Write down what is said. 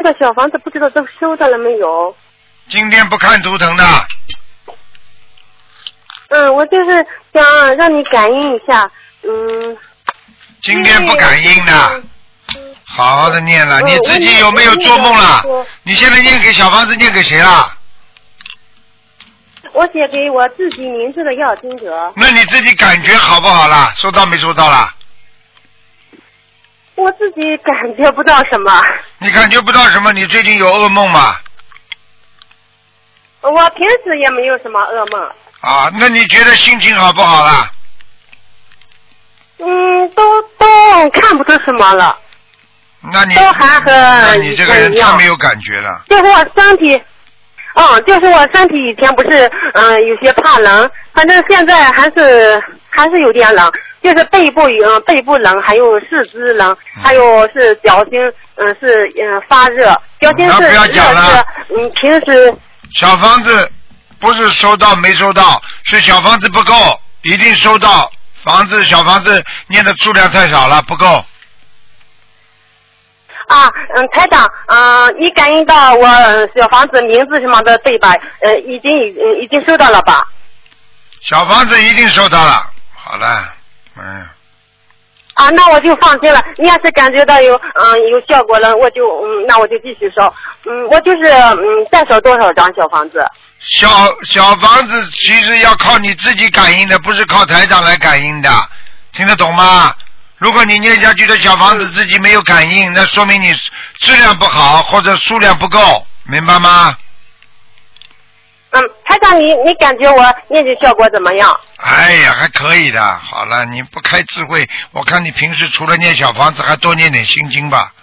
个小房子不知道都收到了没有？ 今天不看图腾的。 我就是想让你感应一下， 今天不感应的，好好的念了。你自己有没有做梦了？你现在念给小房子念给谁了？ 我写给我自己名字的要经者。 那你自己感觉好不好啦？收到没收到啦？ 我自己感觉不到什么。 你感觉不到什么？你最近有噩梦吗？ 我平时也没有什么噩梦。 啊，那你觉得心情好不好啦？ 都看不出什么了。 那你都还和你这个人太没有感觉了。 就是我身体，就是我身体以前不是有些怕冷，反正现在还是有点冷，就是背部冷，还有四肢冷，还有是脚心是发热，脚心是热是平时。 小房子不是收到没收到，是小房子不够，一定收到。小房子念的数量太少了，不够。 台长，你感应到我小房子名字什么的对吧？已经收到了吧？ 小房子一定收到了，好了， 那我就放心了。你要是感觉到有效果了，那我就继续收。我就是再收多少张小房子？ 小房子其实要靠你自己感应的，不是靠台长来感应的，听得懂吗？如果你念下去的小房子自己没有感应，那说明你质量不好或者数量不够，明白吗？ 台长，你感觉我念经效果怎么样？ 哎呀，还可以的。好了，你不开智慧，我看你平时除了念小房子，还多念点心经吧。